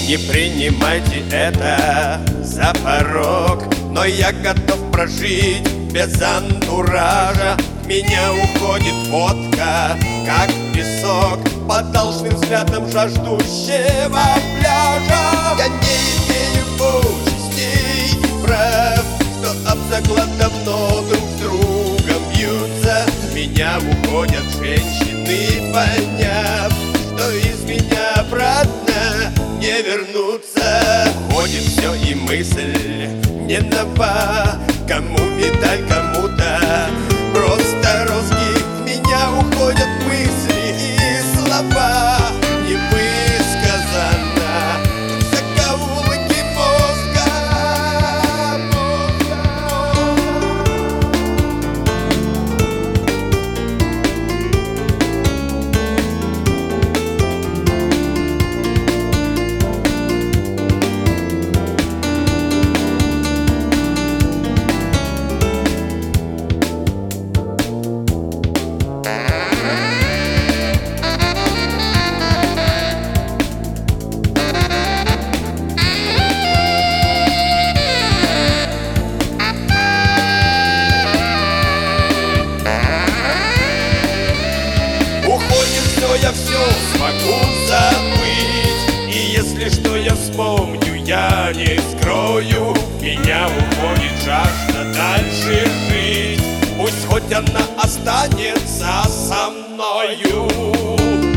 Не принимайте это за порог, но я готов прожить без антуража. Меня уходит водка, как песок, под должным взглядом жаждущего пляжа. Я не имею почестей и прав, что об заклад давно друг с другом бьются. Меня уходят женщины, поняв, что из меня обратно не вернуться. Ходит все и мысль не нова, кому медаль, кому-то просто розги. В меня уходят мысли и слова невысказанно, закоулки мозга. Я все смогу забыть, и если что я вспомню, я не скрою. Меня уходит жажда дальше жить, пусть хоть она останется со мною.